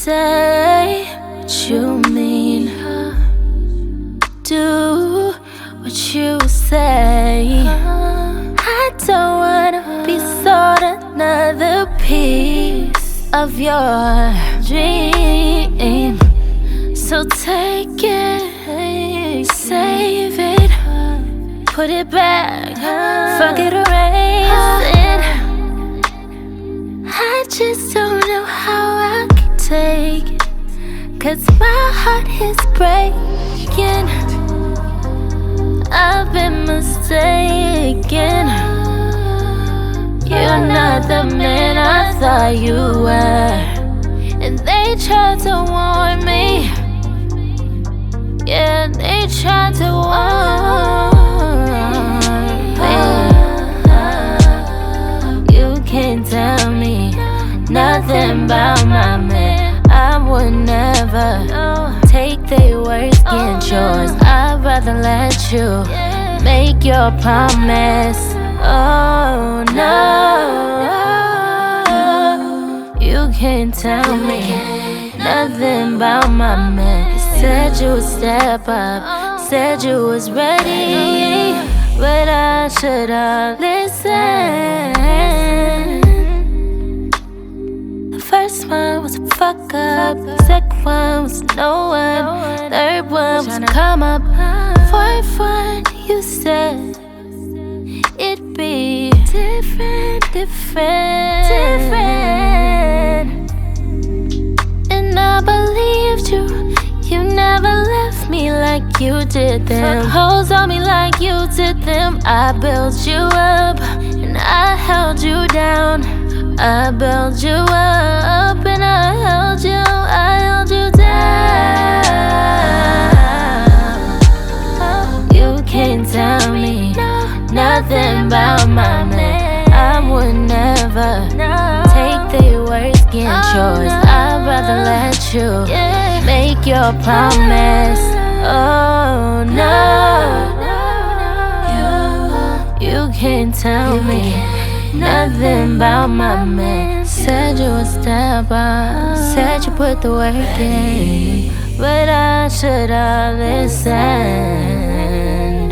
say what you mean, do what you say. I don't wanna be sold another piece of your dream. So take it, save it, put it back, fuck it, erase it. I just don't know how I can take it, 'cause my heart is breaking. I've been mistaken. You're not the man I thought you were, and they tried to warn me. Yeah, they tried to warn me. You can't tell me nothing about my man. I would never take their words against yours. I'd rather let you make your promise. Oh no, you can't tell me nothing about my man. Said you would step up, said you was ready, but I should've listened. The first one was a fuck up, second one was no one, third one was come up, fourth one you said it'd be different. And I believed you. You never left me like you did them. Fuck hoes on me like you did them. I built you up and I held you down. I built you up and I held you down. You can't tell me nothing about my man. I would never take their words against yours. I'd rather let you make your promise. Oh no, you can't tell me nothing about my man. Said you would step up, said you put the work in, but I should've listened.